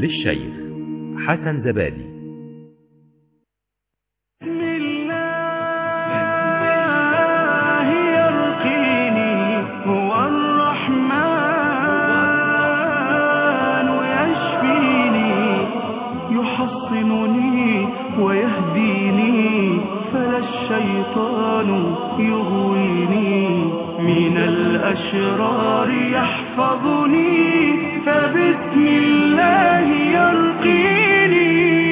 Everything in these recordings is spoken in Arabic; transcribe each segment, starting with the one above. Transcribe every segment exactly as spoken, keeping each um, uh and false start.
للشيخ حسن زبادي. ويهديني فلا الشيطان يغويني من الأشرار يحفظني فبسم الله يرقيني.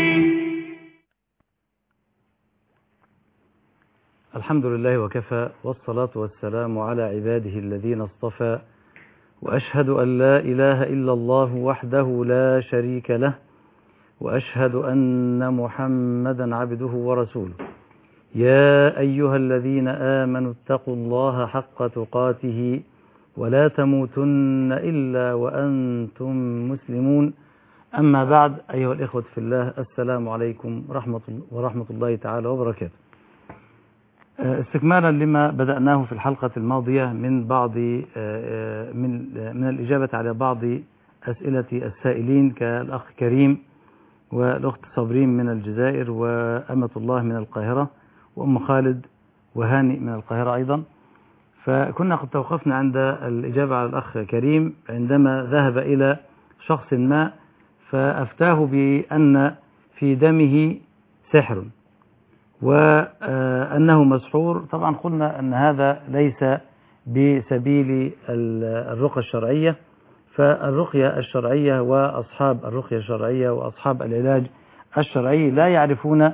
الحمد لله وكفى، والصلاة والسلام على عباده الذين اصطفى، وأشهد أن لا إله إلا الله وحده لا شريك له، وأشهد أن محمدا عبده ورسوله. يا أيها الذين آمنوا اتقوا الله حق تقاته ولا تموتن إلا وأنتم مسلمون. أما بعد، أيها الإخوة في الله، السلام عليكم ورحمة الله تعالى وبركاته. استكمالا لما بدأناه في الحلقة الماضية من بعض من من الإجابة على بعض أسئلة السائلين كالأخ كريم والأخت صابرين من الجزائر وأمة الله من القاهرة وأم خالد وهاني من القاهرة أيضا. فكنا قد توقفنا عند الإجابة على الأخ كريم عندما ذهب إلى شخص ما فأفتاه بأن في دمه سحر وأنه مسحور. طبعا قلنا أن هذا ليس بسبيل الرقى الشرعية، فالرقية الشرعية وأصحاب الرقية الشرعية وأصحاب العلاج الشرعي لا يعرفون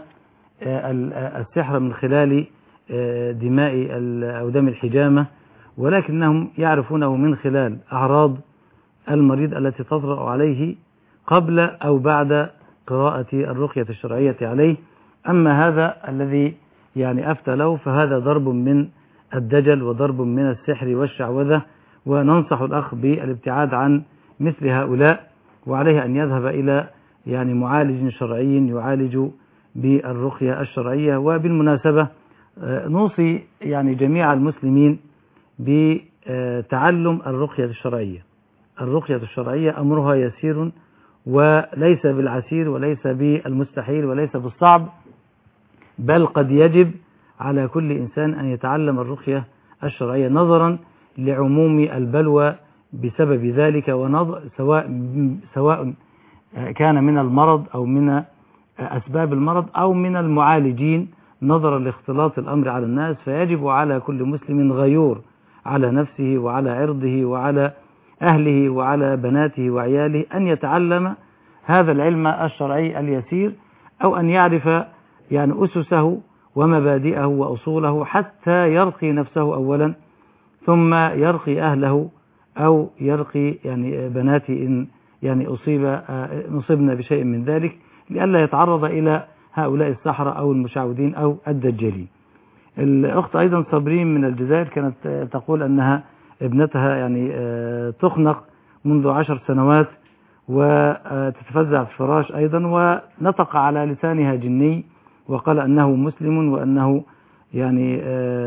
السحر من خلال دماء أو دم الحجامة، ولكنهم يعرفونه من خلال أعراض المريض التي تطرأ عليه قبل أو بعد قراءة الرقية الشرعية عليه. أما هذا الذي يعني أفتى له فهذا ضرب من الدجل وضرب من السحر والشعوذة، وننصح الأخ بالابتعاد عن مثل هؤلاء، وعليه أن يذهب إلى يعني معالج شرعي يعالج بالرقية الشرعية. وبالمناسبة نوصي يعني جميع المسلمين بتعلم الرقية الشرعية. الرقية الشرعية أمرها يسير وليس بالعسير وليس بالمستحيل وليس بالصعب، بل قد يجب على كل إنسان أن يتعلم الرقية الشرعية نظرا لعموم البلوى بسبب ذلك، ونظر سواء سواء كان من المرض أو من أسباب المرض أو من المعالجين نظرا لاختلاط الأمر على الناس. فيجب على كل مسلم غيور على نفسه وعلى عرضه وعلى أهله وعلى بناته وعياله أن يتعلم هذا العلم الشرعي اليسير، أو أن يعرف يعني أسسه ومبادئه وأصوله حتى يرقي نفسه أولا، ثم يرقي أهله أو يرقي يعني بناتي إن يعني أصيب نصبنا بشيء من ذلك، لئلا يتعرض إلى هؤلاء السحرة أو المشعوذين أو الدجالين. الأخت أيضا صابرين من الجزائر كانت تقول أنها ابنتها يعني تخنق منذ عشر سنوات وتتفزع في الفراش أيضا، ونطق على لسانها جني وقال أنه مسلم وأنه يعني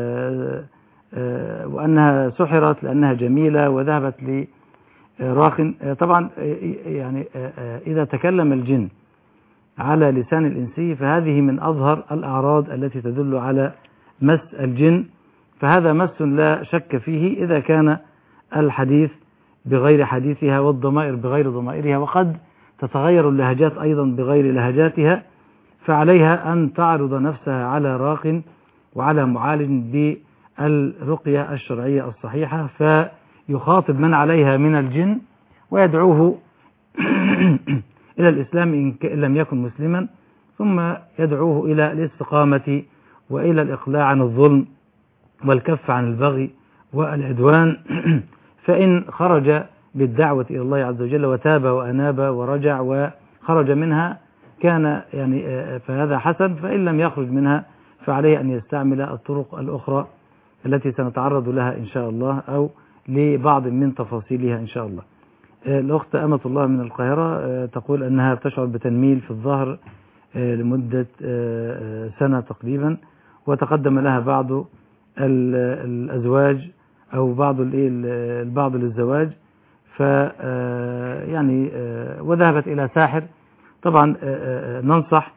وأنها سحرت لأنها جميلة وذهبت لراخ. طبعا يعني إذا تكلم الجن على لسان الإنسي فهذه من أظهر الأعراض التي تدل على مس الجن، فهذا مس لا شك فيه إذا كان الحديث بغير حديثها والضمائر بغير ضمائرها، وقد تتغير اللهجات أيضا بغير لهجاتها، فعليها أن تعرض نفسها على راق وعلى معالج بالرقية الشرعية الصحيحة، فيخاطب من عليها من الجن ويدعوه إلى الإسلام إن لم يكن مسلما، ثم يدعوه إلى الاستقامة وإلى الإقلاع عن الظلم والكف عن البغي والعدوان. فإن خرج بالدعوة إلى الله عز وجل وتاب وأناب ورجع وخرج منها كان يعني فهذا حسن، فإن لم يخرج منها فعليه أن يستعمل الطرق الأخرى التي سنتعرض لها إن شاء الله أو لبعض من تفاصيلها إن شاء الله. الأخت أمة الله من القاهرة تقول أنها تشعر بتنميل في الظهر لمدة سنة تقريبا، وتقدم لها بعض الأزواج أو بعض البعض للزواج، ف يعني وذهبت إلى ساحر. طبعا ننصح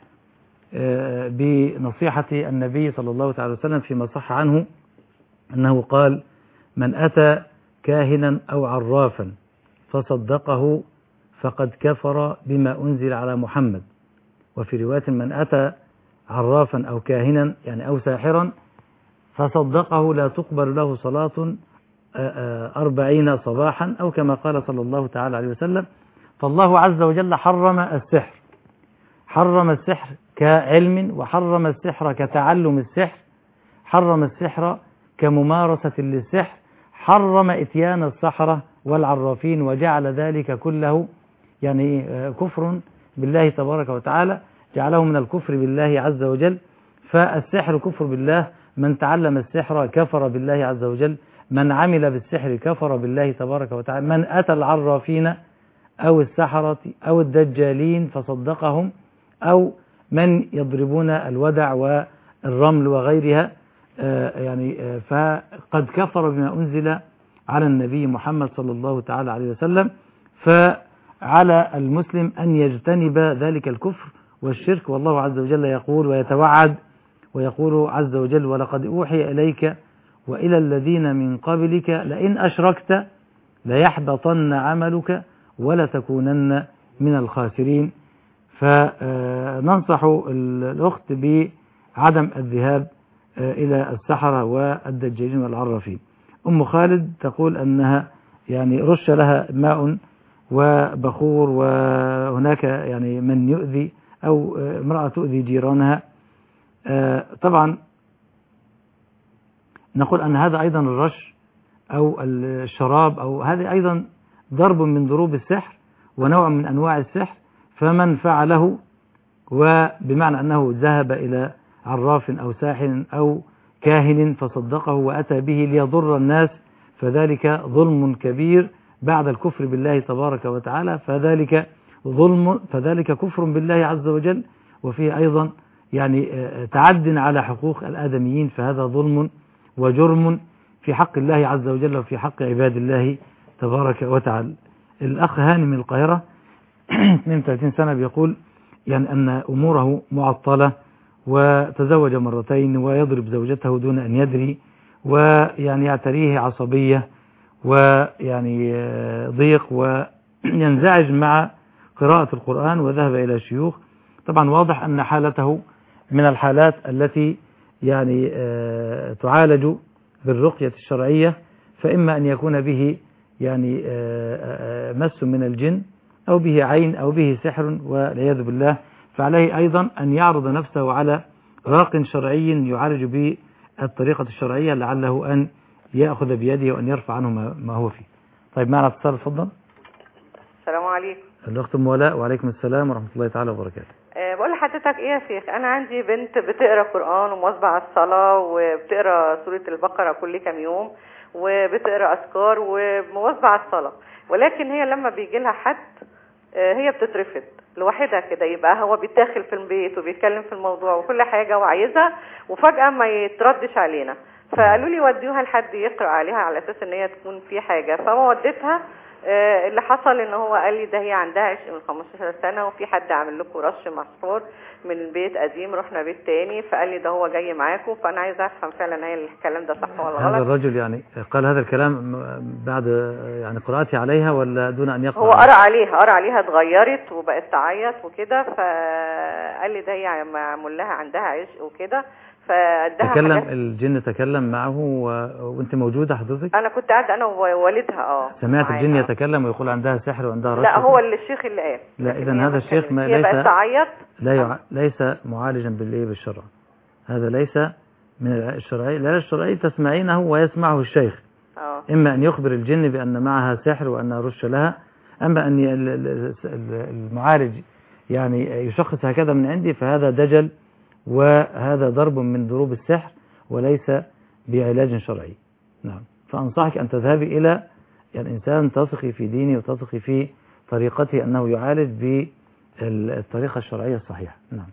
بنصيحة النبي صلى الله عليه وسلم فيما صح عنه أنه قال: من أتى كاهنا أو عرافا فصدقه فقد كفر بما أنزل على محمد. وفي رواية: من أتى عرافا أو كاهنا يعني أو ساحرا فصدقه لا تقبل له صلاة أربعين صباحا، أو كما قال صلى الله تعالى عليه وسلم. فالله عز وجل حرم السحر، حرم السحر كعلم، وحرم السحر كتعلم السحر، حرم السحر كممارسة للسحر، حرم إتيان السحرة والعرافين، وجعل ذلك كله يعني كفر بالله تبارك وتعالى، جعله من الكفر بالله عز وجل. فالسحر كفر بالله، من تعلم السحر كفر بالله عز وجل، من عمل بالسحر كفر بالله تبارك وتعالى. من أتى العرافين أو السحرة أو الدجالين فصدقهم، أو من يضربون الودع والرمل وغيرها يعني فقد كفر بما أنزل على النبي محمد صلى الله تعالى عليه وسلم. فعلى المسلم أن يجتنب ذلك الكفر والشرك. والله عز وجل يقول ويتوعد ويقول عز وجل: ولقد أوحي إليك وإلى الذين من قبلك لئن أشركت ليحبطن عملك ولتكونن من الخاسرين. فننصح الأخت بعدم الذهاب إلى السحرة والدجالين والعرافين. أم خالد تقول أنها يعني رش لها ماء وبخور، وهناك يعني من يؤذي أو امرأة تؤذي جيرانها. طبعا نقول أن هذا أيضا الرش أو الشراب أو هذا أيضا ضرب من ضروب السحر ونوع من أنواع السحر. فمن فعله وبمعنى أنه ذهب إلى عراف أو ساحر أو كاهن فصدقه وأتى به ليضر الناس فذلك ظلم كبير بعد الكفر بالله تبارك وتعالى، فذلك ظلم فذلك كفر بالله عز وجل، وفيه أيضا يعني تعد على حقوق الآدميين، فهذا ظلم وجرم في حق الله عز وجل وفي حق عباد الله تبارك وتعالى. الأخ هاني من القاهرة اثنين وثلاثين سنة بيقول يعني أن أموره معطلة، وتزوج مرتين ويضرب زوجته دون أن يدري، ويعني يعتريه عصبية ويعني ضيق، وينزعج مع قراءة القرآن، وذهب إلى شيوخ. طبعا واضح أن حالته من الحالات التي يعني تعالج بالرقية الشرعية، فإما أن يكون به يعني مس من الجن أو به عين أو به سحر والعياذ بالله. فعليه أيضا أن يعرض نفسه على راق شرعي يعالج بالطريقة الشرعية، لعله أن يأخذ بيده وأن يرفع عنه ما هو فيه. طيب معنا اتصال، اتفضل. السلام عليكم. الأخت أم ولاء. وعليكم السلام ورحمة الله تعالى وبركاته. أه بقول لحضرتك إيه يا شيخ، أنا عندي بنت بتقرأ قرآن ومواظبة على الصلاة، وبتقرأ سورة البقرة كل كام يوم، وبتقرأ أذكار ومواظبة على الصلاة، ولكن هي لما بيجي لها حد أه هي بتترفض لوحدها كده، يبقى هو بيتدخل في البيت وبيتكلم في الموضوع وكل حاجة وعايزها، وفجأة ما يتردش علينا. فقالوا لي وديوها لحد يقرأ عليها على أساس إن هي تكون في حاجة. فما وديتها، آه اللي حصل إن هو قال لي ده هي عندها عشق من خمستاشر سنة، وفي حد عامل لكم رش مسحور من بيت قديم، رحنا بيت تاني، فقال لي ده هو جاي معاكم. فأنا عايزة أفهم فعلا هي الكلام ده صح ولا غلط. هذا الرجل يعني قال هذا الكلام بعد يعني قراءتي عليها ولا دون أن يقرأ؟ هو قرأ عليها قرأ عليها اتغيرت وبقت تعيط وكده، فقال لي ده هي معمول لها عندها عشق وكده. فادها تكلم الجن تكلم معه و... وانت موجودة حضرتك؟ انا كنت قاعده انا ووالدها. اه سمعت الجن يتكلم ويقول عندها سحر وعندها رش؟ لا، هو اللي الشيخ اللي قال. لا، اذا هذا الشيخ ما ليس بقت تعيط. لا يع... ليس معالجا بالايه بالشرع، هذا ليس من الشرعي. لا، الشرعي تسمعينه ويسمعه الشيخ. اه اما ان يخبر الجن بان معها سحر وانها رش لها، اما ان المعالج يعني يشخص هكذا من عندي، فهذا دجل وهذا ضرب من ضروب السحر وليس بعلاج شرعي. نعم. فأنصحك أن تذهبي إلى يعني إنسان تثقي في دينه وتثقي في طريقته أنه يعالج بالطريقة الشرعية الصحيحة. نعم.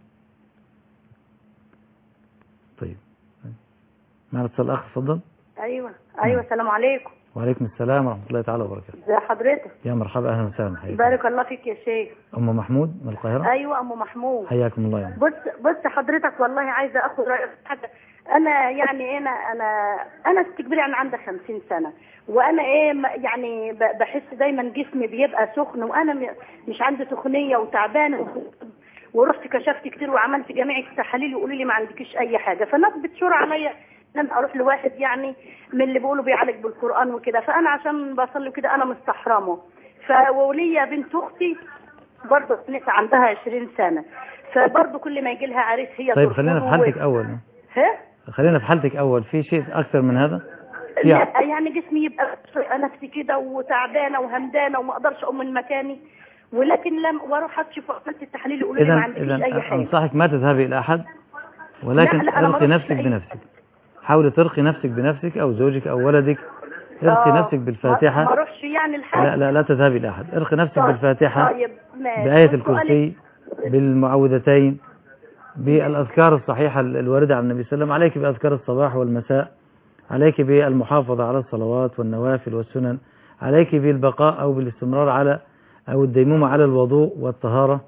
طيب معنا اتصال آخر، تفضل. أيوة أيوة. السلام عليكم. وعليكم السلام ورحمة الله تعالى وبركاته. ازي حضرتك؟ يا مرحبا، أهلا وسهلا. حياك بارك الله فيك يا شيخ. أم محمود من القاهرة. ايوه ام محمود، حياكم الله. يعني بص بص حضرتك، والله عايزه اخد رايك في حاجه. انا يعني انا انا انا كبيره، انا عندي خمسين سنه، وانا ايه يعني بحس دايما جسمي بيبقى سخن، وانا مش عندي سخونيه وتعبانه، ورحت كشفت كتير وعملت جميع التحاليل يقولوا لي ما عندكيش اي حاجه. فالناس بتشور عليا ان اروح لواحد يعني من اللي بيقولوا بيعالج بالقران وكده، فانا عشان بصلي كده انا مستحرمه. فوليا بنت اختي برضه لسه عندها عشرين سنه، فبرضه كل ما يجي لها عريس هي طيب خلينا في حالتك و... اول ها خلينا في حالتك اول. في شيء اكثر من هذا؟ لا يعني جسمي يبقى نفسي كده وتعبانه وهمدانه وما اقدرش اقوم من مكاني، ولكن لم واروح اكشف وعملت التحاليل يقولوا لي ما عندكيش اي حاجه. انصحك ما تذهبي الى احد، ولكن ارقي نفسك بنفسك. حاولي ترقي نفسك بنفسك او زوجك او ولدك. ارقي نفسك بالفاتحه. ما اروحش يعني الحاج. لا لا لا تذهبي الى احد. ارقي نفسك طيب. بالفاتحه. طيب بآية الكرسي، بالمعوذتين، بالاذكار الصحيحه الوارده عن النبي صلى الله عليه وسلم. عليك باذكار الصباح والمساء، عليك بالمحافظه على الصلوات والنوافل والسنن، عليك بالبقاء او بالاستمرار على او الديمومه على الوضوء والطهاره،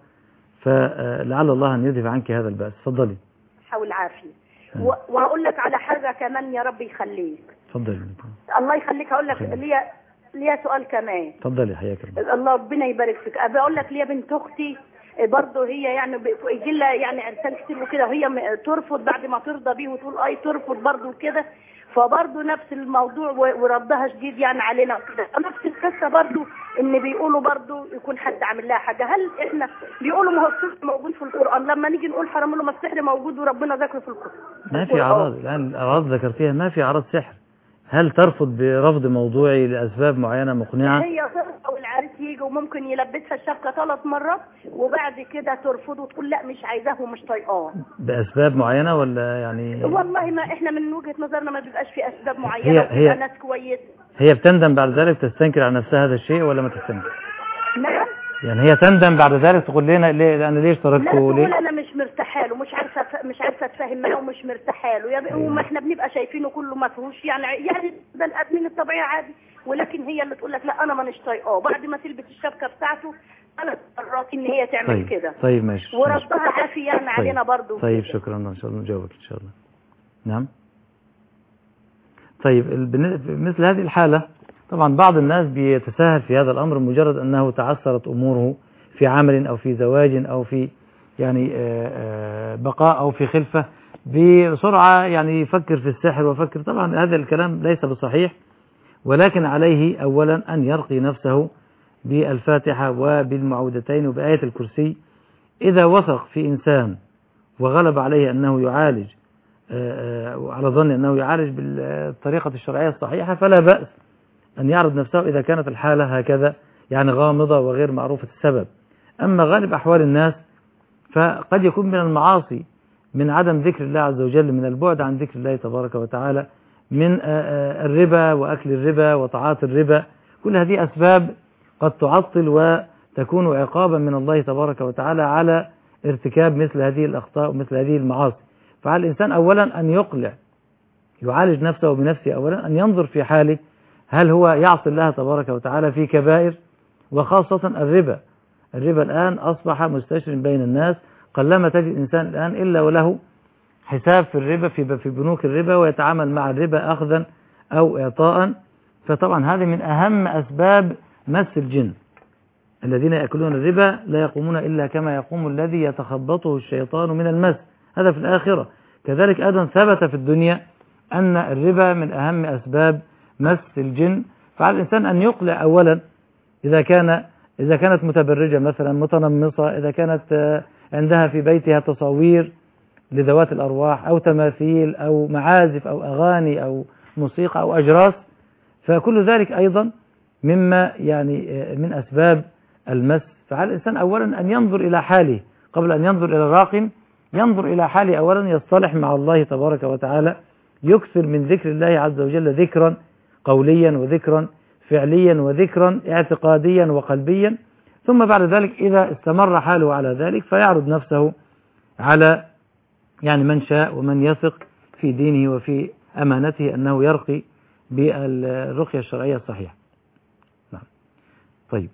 فلعل الله ان يذهب عنك هذا البأس. تفضلي. حول عافيه. واقول لك على حاجه كمان يا رب يخليك. تفضلي. الله يخليك. اقول لك ليا ليا سؤال كمان. تفضلي حياك الله. الله ربنا يبارك فيك. بقول لك ليا بنت اختي برضه هي يعني يجي لها يعني عرسان كتير وكده، وهي ترفض بعد ما ترضى بيه وتقول اي ترفض برضه وكده، فبرضه نفس الموضوع وردها شديد يعني علينا وكده. نفس القصه برضه ان بيقولوا برضه يكون حد عامل لها حاجه. هل احنا بيقولوا ما هو السحر موجود في القران، لما نيجي نقول حرام له ما السحر موجود وربنا ذكره في القران؟ ما في اعراض الان، الاعراض ذكرتيها ما في اعراض سحر. هل ترفض برفض موضوعي لاسباب معينه مقنعه؟ هي ترفض والعريس يجي وممكن يلبسها الشبكه ثلاث مرات وبعد كده ترفض وتقول لا مش عايزاه ومش طايقاه. باسباب معينه ولا يعني؟ والله ما احنا من وجهه نظرنا ما بيبقاش في اسباب معينه. هي هي ناس كويس. هي بتندم بعد ذلك تستنكر على نفسها هذا الشيء ولا ما تستنكر؟ نعم. يعني هي تندم بعد ذلك تقول لنا ليه انا ليش تركته؟ لا تقول انا مش مرتاحه له، مش عارفه مش عارفه اتفاهم معاه ومش مرتاحه له، وما احنا بنبقى شايفينه كله ما فيهوش يعني يعني ده الادمين الطبيعي عادي، ولكن هي اللي تقول لك لا انا مانيش طايقاه بعد ما تلبس الشبكه بتاعته. انا قررت ان هي تعمل طيب. كده. طيب ماشي. وربها عافيه يعني طيب. علينا برضه. طيب شكرا، ان شاء الله نجاوبك ان شاء الله. نعم. طيب مثل هذه الحاله طبعا بعض الناس بيتساهل في هذا الأمر، مجرد أنه تعثرت أموره في عمل أو في زواج أو في يعني بقاء أو في خلفة، بسرعة يعني يفكر في السحر وفكر. طبعا هذا الكلام ليس بصحيح، ولكن عليه أولا أن يرقي نفسه بالفاتحة وبالمعوذتين وبآية الكرسي. إذا وثق في إنسان وغلب عليه أنه يعالج على ظن أنه يعالج بالطريقة الشرعية الصحيحة فلا بأس أن يعرض نفسه إذا كانت الحالة هكذا يعني غامضة وغير معروفة السبب. أما غالب أحوال الناس فقد يكون من المعاصي، من عدم ذكر الله عز وجل، من البعد عن ذكر الله تبارك وتعالى، من الربا وأكل الربا وطاعات الربا. كل هذه أسباب قد تعطل وتكون عقابا من الله تبارك وتعالى على ارتكاب مثل هذه الأخطاء ومثل هذه المعاصي. فعلى الإنسان أولا أن يقلع، يعالج نفسه بنفسه، أولا أن ينظر في حاله هل هو يعصي الله تبارك وتعالى في كبائر، وخاصة الربا. الربا الآن أصبح مستشر بين الناس، قلما تجد إنسان الآن إلا وله حساب في الربا في في بنوك الربا ويتعامل مع الربا أخذا أو إعطاء. فطبعا هذه من أهم أسباب مس الجن. الذين يأكلون الربا لا يقومون إلا كما يقوم الذي يتخبطه الشيطان من المس، هذا في الآخرة. كذلك أيضا ثبت في الدنيا أن الربا من أهم أسباب مس الجن. فعلى الإنسان أن يقلع أولا إذا كان إذا كانت متبرجة مثلا، متنمصة، إذا كانت عندها في بيتها تصاوير لذوات الأرواح أو تماثيل أو معازف أو أغاني أو موسيقى أو أجراس، فكل ذلك أيضا مما يعني من أسباب المس. فعلى الإنسان أولا أن ينظر إلى حاله قبل أن ينظر إلى الراق، ينظر إلى حاله أولا، يصطلح مع الله تبارك وتعالى، يكثر من ذكر الله عز وجل ذكرا قوليا وذكرا فعليا وذكرا اعتقاديا وقلبيا. ثم بعد ذلك إذا استمر حاله على ذلك فيعرض نفسه على يعني من شاء ومن يثق في دينه وفي أمانته أنه يرقي بالرقية الشرعية الصحيحة. نعم. طيب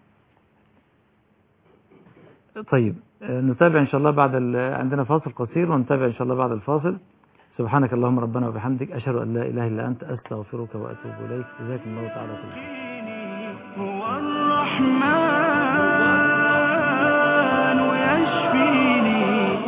طيب نتابع إن شاء الله بعد عندنا فاصل قصير، ونتابع إن شاء الله بعد الفاصل. سبحانك اللهم ربنا وبحمدك، أشهد أن لا إله إلا أنت، أستغفرك وأتوب إليك. جزاكم الله تعالى كل خير. هو الرحمن يشفيني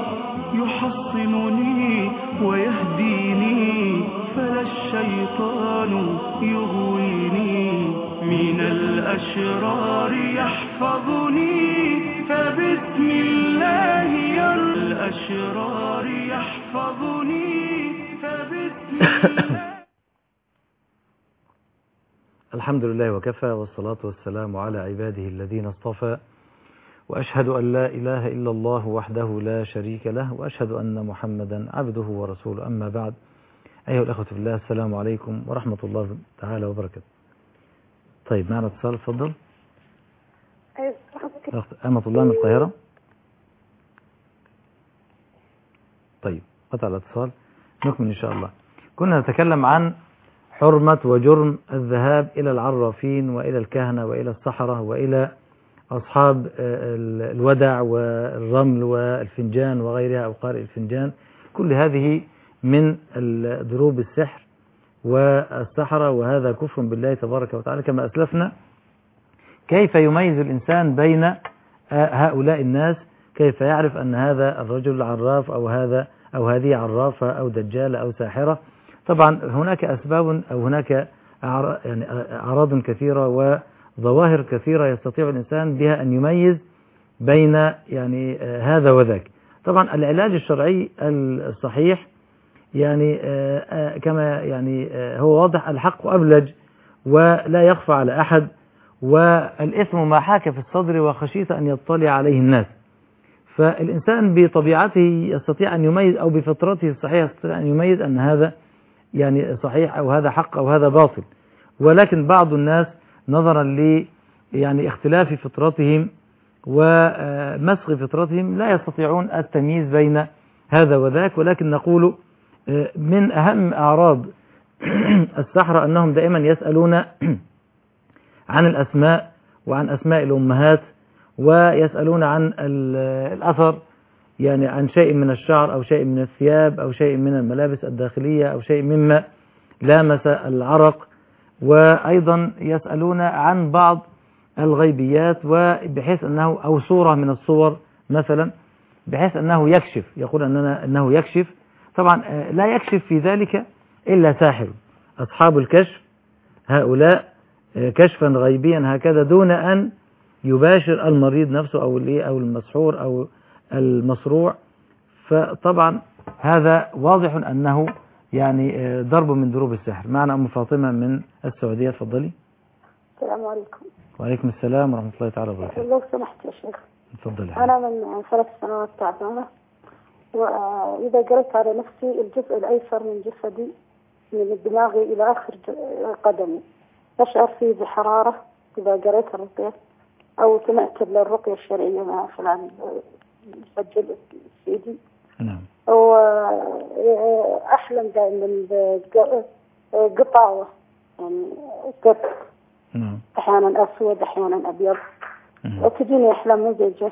يحصنني ويهديني، فلا الشيطان يغويني، من الأشرار يحفظني، فبسم الله يرى الأشرار يحفظني، فبسم الله. الحمد لله وكفى، والصلاة والسلام على عباده الذين اصطفى، وأشهد أن لا إله إلا الله وحده لا شريك له، وأشهد أن محمدا عبده ورسوله. أما بعد، أيها الأخوة في الله، السلام عليكم ورحمة الله تعالى وبركاته. طيب معنا اتصال، اتفضل. أمة الله من القاهرة. طيب قطع الاتصال، نكمل إن شاء الله. كنا نتكلم عن حرمة وجرم الذهاب إلى العرافين وإلى الكهنة وإلى السحرة وإلى أصحاب الودع والرمل والفنجان وغيرها، أو قارئ الفنجان. كل هذه من ضروب السحر والسحرة، وهذا كفر بالله تبارك وتعالى. كما أسلفنا كيف يميز الإنسان بين هؤلاء الناس، كيف يعرف أن هذا الرجل عراف أو هذا أو هذه عرافة أو دجالة أو ساحرة. طبعا هناك أسباب أو هناك يعني أعراض كثيرة وظواهر كثيرة يستطيع الإنسان بها أن يميز بين يعني هذا وذاك. طبعا العلاج الشرعي الصحيح يعني كما يعني هو واضح، الحق أبلج ولا يخفى على أحد، والإثم ما حاك في الصدر وخشيت أن يطلع عليه الناس. فالإنسان بطبيعته يستطيع أن يميز، أو بفطرته الصحيحة يستطيع أن يميز أن هذا يعني صحيح أو هذا حق أو هذا باطل. ولكن بعض الناس نظرا ل يعني اختلاف فطرتهم ومسخ فطرتهم لا يستطيعون التمييز بين هذا وذاك. ولكن نقول من أهم أعراض السحرة أنهم دائما يسألون عن الأسماء وعن أسماء الأمهات، ويسألون عن الأثر، يعني عن شيء من الشعر أو شيء من الثياب أو شيء من الملابس الداخلية أو شيء مما لامس العرق. وأيضا يسألون عن بعض الغيبيات، وبحيث أنه أو صورة من الصور مثلا، بحيث أنه يكشف، يقول أننا أنه يكشف. طبعا لا يكشف في ذلك إلا ساحر. أصحاب الكشف هؤلاء كشفا غيبيا هكذا دون أن يباشر المريض نفسه أو أو المسحور أو المصروع. فطبعا هذا واضح أنه يعني ضرب من ضروب السحر. معنا أم فاطمة من السعودية، تفضلي. السلام عليكم. وعليكم السلام ورحمة الله تعالى وبركاته. لو سمحت يا شيخ، تفضلي. أنا من ثلاث سنوات تعبانة، وإذا قرأت على نفسي الجزء الأيسر من جسدي من دماغي إلى آخر قدمي أشعر فيه بحرارة إذا قرأت الرقية أو سمعت الرقية الشرعية مثلا مسجل السيدي. نعم. وأحلم دائما بقطاوة، يعني قط. نعم. أحيانا أسود أحيانا أبيض، وتجيني أحلام مزعجة.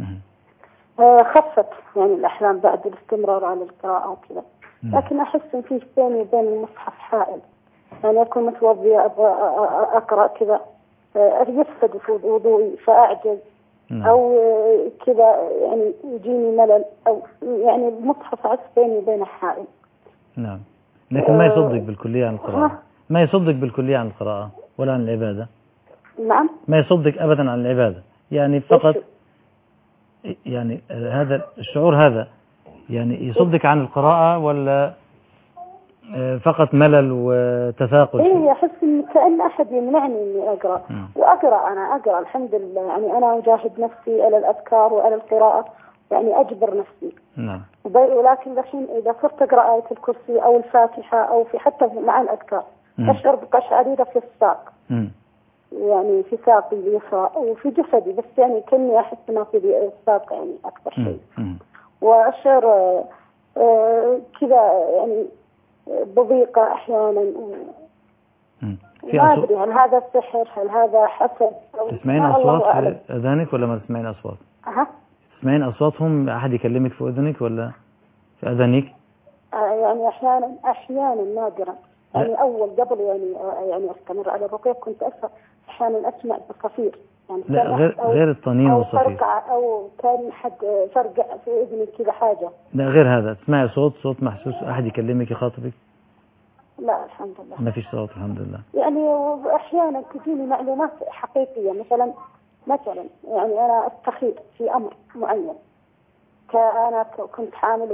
خفت يعني الأحلام بعد الاستمرار على القراءة وكذا، لكن أحس إن في بيني وبين المصحف حائل، يعني أكون متوضية أبغى أقرأ كذا يفسد في وضوئي فأعجز، أو كذا يعني يجيني ملل، أو يعني المصحف عس بيني وبين حائل. نعم. لكن ما يصدق بالكلية عن القراءة. ما يصدق بالكلية عن القراءة ولا عن العبادة. نعم. ما يصدق أبدا عن العبادة، يعني فقط يعني هذا الشعور هذا يعني يصدق عن القراءة، ولا فقط ملل وتثاقل؟ إيه، أحس إن كأن أحد يمنعني إني أقرأ. م. وأقرأ أنا أقرأ الحمد لله، يعني أنا أجاهد نفسي على الأذكار وعلى القراءة، يعني أجبر نفسي. نعم. ولكن الحين إذا صرت أقرأ آية الكرسي أو الفاتحة أو في حتى مع الأذكار أشعر بقشعريرة في الساق. م. يعني في ساقي اليسرى وفي جسدي، بس يعني كأني أحس إنه في الساق يعني أكثر شيء. وأشعر آه كذا يعني بضيقة أحيانا، في ما أصوات أدري هل هذا سحر، هل هذا حسد؟ تسمعين أصوات في أذانك ولا ما تسمعين أصوات؟ أها تسمعين أصواتهم؟ أحد يكلمك في أذنك ولا في أذانك؟ آه يعني أحيانا أحيانا نادرا يعني أول قبل يعني آه يعني أستمر على الرقية كنت أسمع أحيانا أسمع بصفير يعني لا غير غير الطنين أو والصفير فرقع أو كان حد فرقع في إذني كذا حاجة. لا غير هذا، تسمعي صوت صوت محسوس أحد يكلمك يخاطبك؟ لا الحمد لله ما فيش صوت الحمد لله. يعني أحيانا تجيني معلومات حقيقية، مثلا مثلا يعني أنا أستخير في أمر معين، كأنا كنت حامل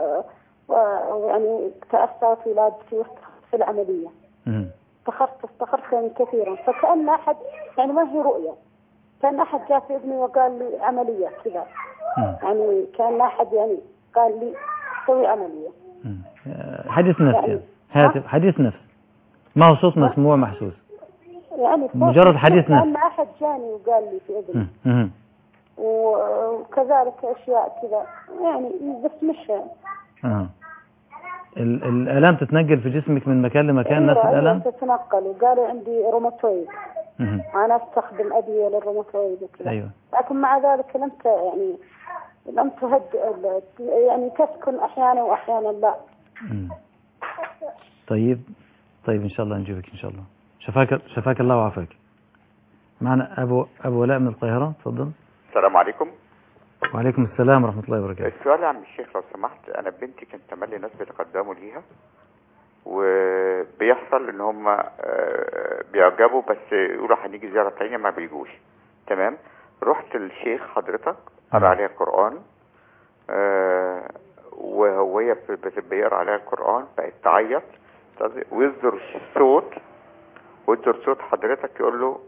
ويعني تأثرت ولادتي في العملية، استخرت استخرت يعني كثيرا، فكأن أحد يعني ما هي رؤية، كان أحد جاء في ابني وقال لي عملية كذا، يعني كان أحد يعني قال لي سوي عملية. حديث نفس يعني هاتف حديث نفس، ما هو صوت مسموع محسوس يعني مجرد حديث نفس، كأن أحد جاني وقال لي في ابني وكذلك أشياء كذا يعني بس مش آه. الآلام تتنقل في جسمك من مكان لمكان نفس الآلام؟ تتنقل، وقالوا عندي روماتويد، أنا أستخدم أدوية للروماتويد وكذا. أيوة. لكن مع ذلك لم يعني لم تهد يعني تسكن أحيانا وأحيانا لا. مم. طيب طيب إن شاء الله نجيبك إن شاء الله. شفاك شفاك الله وعافاك. معنا أبو أبو ولاء من القاهرة، تفضل. السلام عليكم. وعليكم السلام ورحمة الله وبركاته. السؤال يا عم الشيخ لو سمحت، أنا بنتي كانت تملي ناس بيتقدموا ليها وبيحصل إن هم بيعجبوا بس يقولوا هنيجي زيارة تانية ما بيجوش. تمام. رحت للشيخ حضرتك قرأ عليها القرآن وهي بيقرأ عليها القرآن بقت تعيط ويصدر صوت ويصدر صوت حضرتك يقول له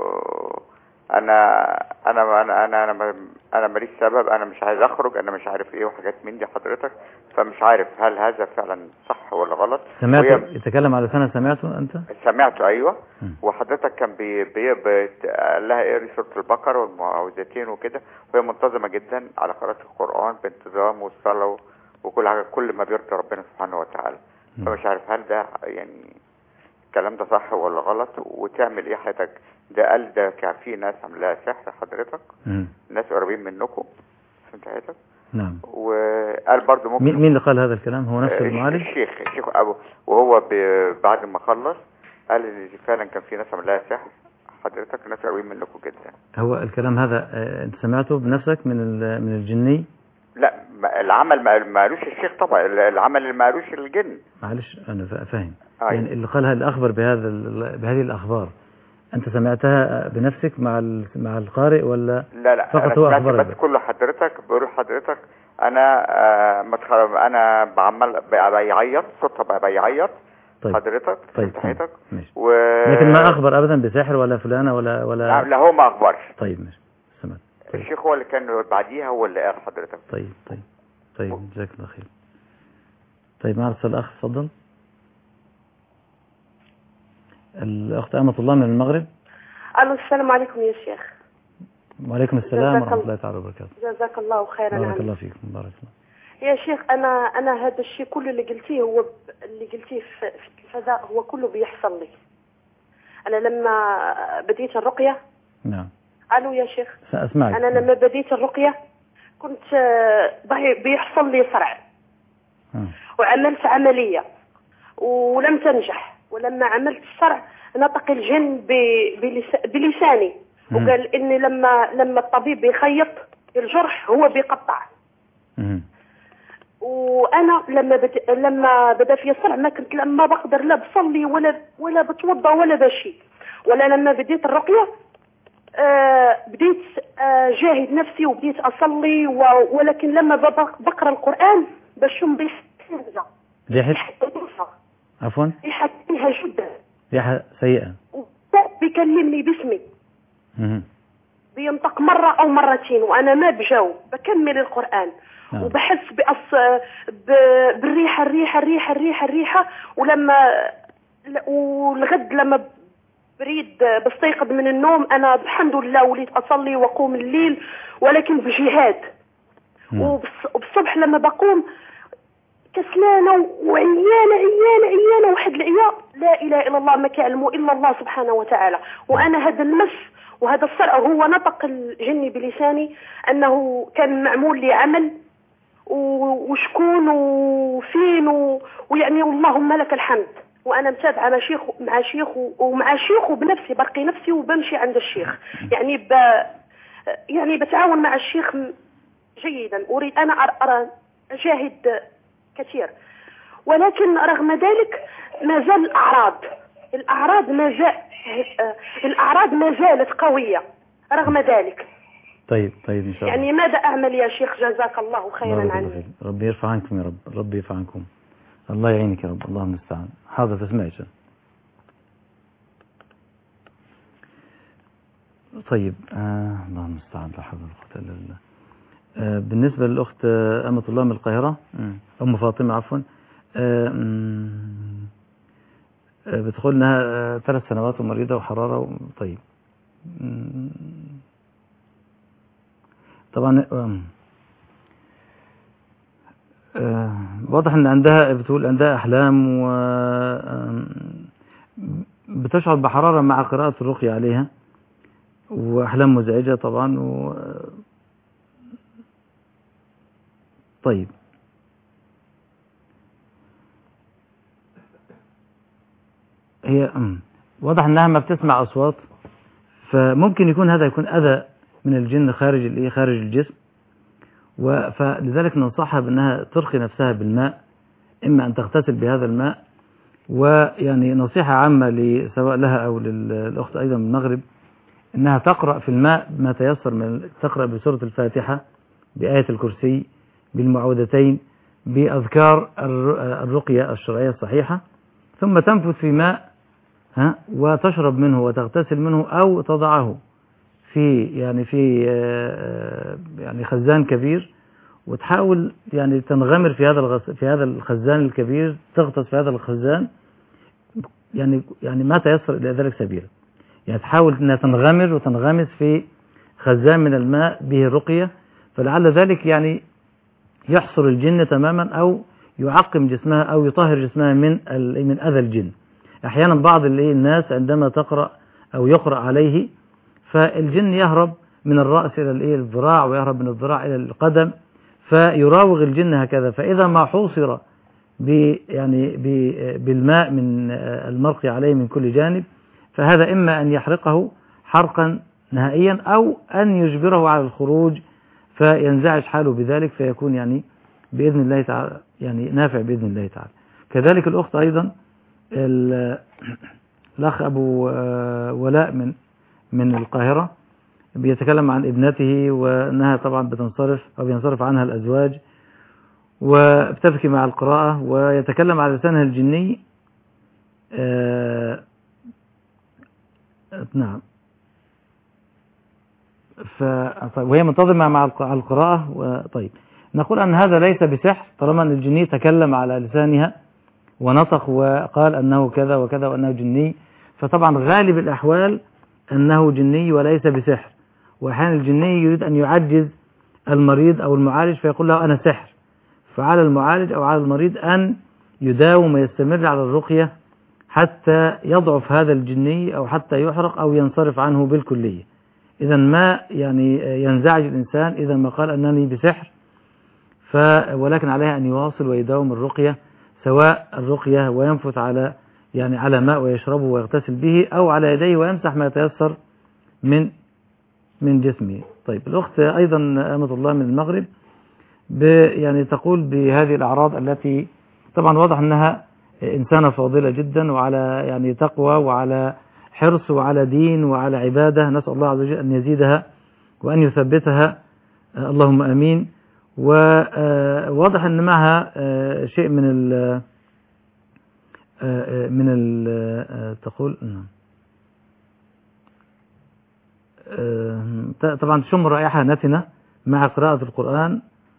انا انا انا انا انا انا ماليش سبب، انا مش عايز اخرج، انا مش عارف ايه وحاجات من دي حضرتك، فمش عارف هل هذا فعلا صح ولا غلط. سمعت يتكلم على سنة سمعته انت؟ سمعته ايوه. م. وحضرتك كان بي بي قال لها اقري سورة البقرة والمعوذتين وكده، وهي منتظمة جدا على قراءة القرآن بانتظام والصلاة وكل حاجة كل ما بيرضي ربنا سبحانه وتعالى. م. فمش عارف هل ده يعني الكلام ده صح ولا غلط، وتعمل ايه حضرتك؟ ده قال ده كان في ناس عاملاها سحر حضرتك، مم. ناس قريبين منكم فهمت حضرتك؟ نعم. وقال برضو ممكن مين اللي قال هذا الكلام؟ هو نفسه المعالج؟ الشيخ الشيخ ابو، وهو بعد ما خلص قال ان فعلا كان في ناس عاملاها سحر حضرتك، ناس قريبين منكم جدا. هو الكلام هذا انت سمعته بنفسك من من الجني؟ لا العمل ما قالوش الشيخ طبعا، العمل اللي ما قالوش الجن. معلش انا فاهم. آه. يعني اللي قالها الاخبر بهذا بهذه الاخبار انت سمعتها بنفسك مع مع القارئ ولا لا لا فقط هو اخبارك بس؟ كل حضرتك بقول حضرتك انا آه متخرب انا بعمل بيعيط صوتها بقى بيعيط. طيب. حضرتك طيب حضرتك ماشي و... لكن ما اخبر ابدا بسحر ولا فلانه ولا ولا لا, لا هو ما اخبرش. طيب ماشي سمعت. طيب. الشيخ هو اللي كان بعديها هو اللي قال حضرتك. طيب طيب طيب جزاك الله خير. طيب معنا اتصال اخ تفضل. الأخت أمة الله من المغرب. ألو السلام عليكم يا شيخ. وعليكم السلام ورحمة الله تعالى وبركاته. جزاك الله خيرا. بارك الله فيكم. بارك الله. يا شيخ أنا أنا هذا الشيء كله اللي قلتيه هو اللي قلتيه في الفضاء هو كله بيحصل لي. أنا لما بديت الرقية. نعم. ألو يا شيخ. سأسمعك. أنا لما بديت الرقية كنت بيحصل لي صرع. م. وعملت عملية ولم تنجح، ولما عملت الصرع نطق الجن بلساني وقال إني لما لما الطبيب بيخيط الجرح هو بيقطع. مم. وأنا لما بد... لما بدا في الصرع ما كنت لما بقدر لا بصلي ولا ولا بتوضى ولا بشي، ولا لما بديت الرقية آه بديت آه جاهد نفسي وبديت أصلي و... ولكن لما بقرأ القرآن بشم بيحة ريحة عفوا ريحة فيها جدا، ريحة سيئة، بيكلمني باسمي بينطق مرة أو مرتين وأنا ما بجاوب بكمل القرآن. آه. وبحس بأص... ب... بالريحة الريحة الريحة الريحة الريحة ولما والغد لما بريد بستيقظ من النوم أنا الحمد لله وليت أصلي وأقوم الليل ولكن بجهاد. وبالصبح لما بقوم كسلانه وعيانه عيانه عيانه واحد العيا لا اله الا الله ما كيعلموا الا الله سبحانه وتعالى. وانا هذا المس وهذا الصرع هو نطق الجني بلساني انه كان معمول لي عمل وشكون وفين ويعني اللهم لك الحمد. وانا متابعه مع شيخ مع شيخ ومع شيخ وبنفسي برقي نفسي وبمشي عند الشيخ يعني ب يعني بتعاون مع الشيخ جيدا. اريد انا ارى اجاهد كثير ولكن رغم ذلك ما زال الاعراض الاعراض ما زال الاعراض ما زالت قويه رغم ذلك. طيب طيب ان شاء الله. يعني ماذا اعمل يا شيخ جزاك الله خيرا عني. ربي يرفع عنكم يا رب، ربي يرفع عنكم، الله يعينك يا رب، اللهم المستعان. حاضر تسمعي. طيب آه اللهم المستعان، لا حول ولا قوه الا بالله. آه بالنسبه للاخت آه امه الله من القاهره، ام فاطمه عفوا، آه آه بتقول انها آه ثلاث سنوات ومريضه وحراره و... طيب طبعا آه آه واضح ان عندها، بتقول عندها احلام و آه بتشعر بحراره مع قراءه الرقيه عليها واحلام مزعجه طبعا و... طيب هي واضح انها ما بتسمع اصوات، فممكن يكون هذا يكون اذى من الجن خارج الايه خارج الجسم، فلذلك ننصحها بانها ترخي نفسها بالماء، اما ان تغتسل بهذا الماء، ويعني نصيحه عامه سواء لها او للاخت ايضا من المغرب انها تقرا في الماء ما تيسر من، تقرا بسوره الفاتحه بايه الكرسي بالمعوذتين باذكار الرقيه الشرعيه الصحيحه، ثم تنفث في ماء ها وتشرب منه وتغتسل منه او تضعه في يعني في يعني خزان كبير، وتحاول يعني تنغمر في هذا في هذا الخزان الكبير، تغطس في هذا الخزان يعني يعني ما تيسر الى ذلك سبيلا. يعني تحاول انها تنغمر وتنغمس في خزان من الماء به الرقيه، فلعل ذلك يعني يحصر الجن تماما او يعقم جسمها او يطهر جسمها من من اذى الجن. احيانا بعض الناس عندما تقرا او يقرا عليه فالجن يهرب من الراس الى الايه الذراع، ويهرب من الذراع الى القدم، فيراوغ الجن هكذا. فاذا ما حوصر ب يعني بالماء من المرقي عليه من كل جانب، فهذا اما ان يحرقه حرقا نهائيا او ان يجبره على الخروج فينزعج حاله بذلك، فيكون يعني باذن الله تعالى يعني نافع باذن الله تعالى. كذلك الاخت ايضا الاخ ابو ولاء من من القاهره بيتكلم عن ابنته، وانها طبعا بتنصرف او بينصرف عنها الازواج وبتبكي مع القراءه، ويتكلم على لسانها الجني. آه نعم ف وهي منتظمه مع القراءه. طيب نقول ان هذا ليس بسحر طالما ان الجني تكلم على لسانها ونطق وقال انه كذا وكذا وانه جني، فطبعا غالب الاحوال انه جني وليس بسحر. واحيانا الجني يريد ان يعجز المريض او المعالج فيقول له انا سحر، فعلى المعالج او على المريض ان يداوم ويستمر على الرقيه حتى يضعف هذا الجني او حتى يحرق او ينصرف عنه بالكليه. اذا ما يعني ينزعج الانسان اذا ما قال انني بسحر، ف ولكن عليه ان يواصل ويداوم الرقيه، سواء الرقيه وينفث على يعني على ماء ويشربه ويغتسل به، او على يديه ويمسح ما يتيسر من من جسمه. طيب الاخت ايضا امة الله من المغرب يعني تقول بهذه الاعراض التي طبعا واضح انها انسانه فاضله جدا وعلى يعني تقوى وعلى حرص وعلى دين وعلى عباده، نسال الله عز وجل ان يزيدها وان يثبتها اللهم امين. وواضح ان معها شيء من ال من ال تقول طبعا تشم رائحه نتنه مع قراءه القران،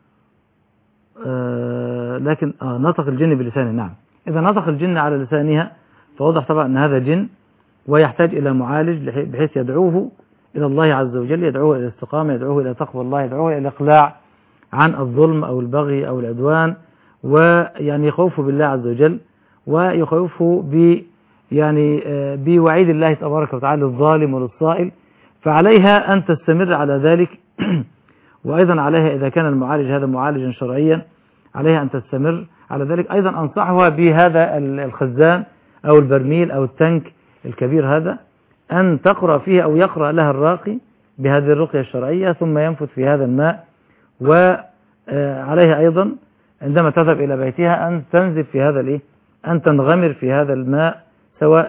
لكن نطق الجن بلسانه. نعم اذا نطق الجن على لسانها فواضح طبعا ان هذا جن ويحتاج الى معالج بحيث يدعوه الى الله عز وجل، يدعوه الى الاستقامه، يدعوه الى تقوى الله، يدعوه الى الاقلاع عن الظلم او البغي او العدوان، ويعني يخوفه بالله عز وجل، ويخوفه ب يعني بوعيد الله تبارك وتعالى للظالم وللصائل، فعليها أن تستمر على ذلك. وأيضا عليها إذا كان المعالج هذا معالجا شرعيا عليها أن تستمر على ذلك. أيضا أنصحها بهذا الخزان أو البرميل أو التنك الكبير هذا أن تقرأ فيه أو يقرأ لها الراقي بهذه الرقية الشرعية ثم ينفث في هذا الماء. وعليها أيضا عندما تذهب إلى بيتها أن تنزف في هذا الإيه أن تنغمر في هذا الماء، سواء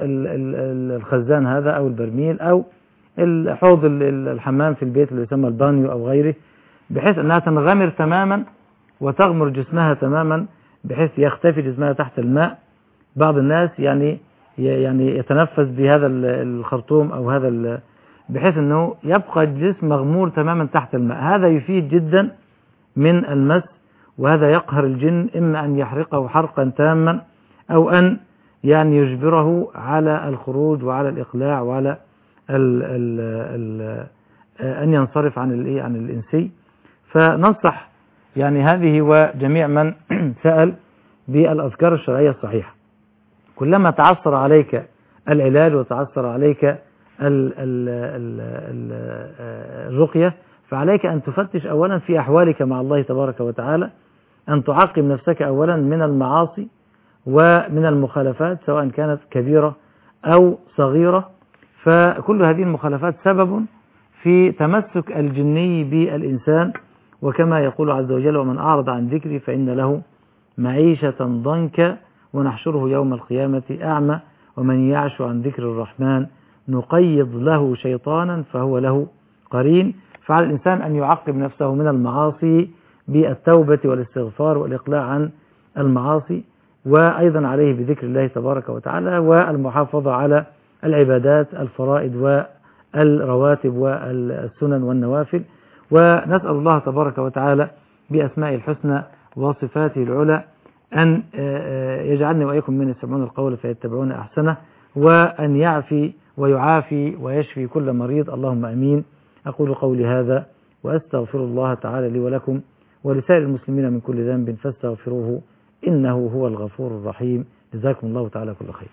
الخزان هذا أو البرميل أو حوض الحمام في البيت اللي يسمى البانيو أو غيره، بحيث أنها تنغمر تماما وتغمر جسمها تماما بحيث يختفي جسمها تحت الماء. بعض الناس يعني يعني يتنفس بهذا الخرطوم أو هذا بحيث أنه يبقى الجسم مغمور تماما تحت الماء. هذا يفيد جدا من المس، وهذا يقهر الجن، إما أن يحرقه حرقا تاما أو أن يعني يجبره على الخروج وعلى الإقلاع وعلى ال ال ال أن ينصرف عن الإيه عن الإنسي. فننصح يعني هذه وجميع من سأل بالأذكار الشرعية الصحيحة. كلما تعثر عليك العلاج وتعثر عليك ال ال ال ال الرقية، فعليك أن تفتش أولا في أحوالك مع الله تبارك وتعالى، أن تعقم نفسك أولا من المعاصي ومن المخالفات سواء كانت كبيرة أو صغيرة، فكل هذه المخالفات سبب في تمسك الجني بالإنسان. وكما يقول عز وجل: ومن أعرض عن ذكري فإن له معيشة ضنكا ونحشره يوم القيامة أعمى ومن يعش عن ذكر الرحمن نقيض له شيطانا فهو له قرين. فعلى الإنسان أن يعقب نفسه من المعاصي بالتوبة والاستغفار والإقلاع عن المعاصي، وأيضا عليه بذكر الله تبارك وتعالى والمحافظة على العبادات الفرائض والرواتب والسنن والنوافل. ونسأل الله تبارك وتعالى بأسماء الحسنى وصفاته العلى أن يجعلني وإياكم من يستمعون القول فيتبعون أحسنه، وأن يعفي ويعافي ويشفي كل مريض، اللهم أمين. أقول قولي هذا وأستغفر الله تعالى لي ولكم ولسائر المسلمين من كل ذنب فاستغفروه إنه هو الغفور الرحيم. جزاكم الله تعالى كل خير.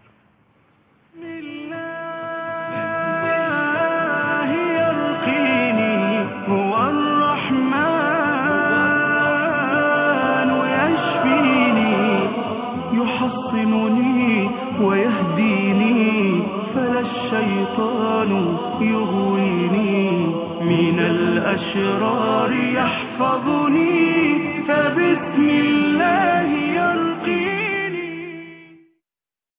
يحصنني ويهديني فلا الشيطان يغويني، من الأشرار يحفظني فبسم الله يرحمني.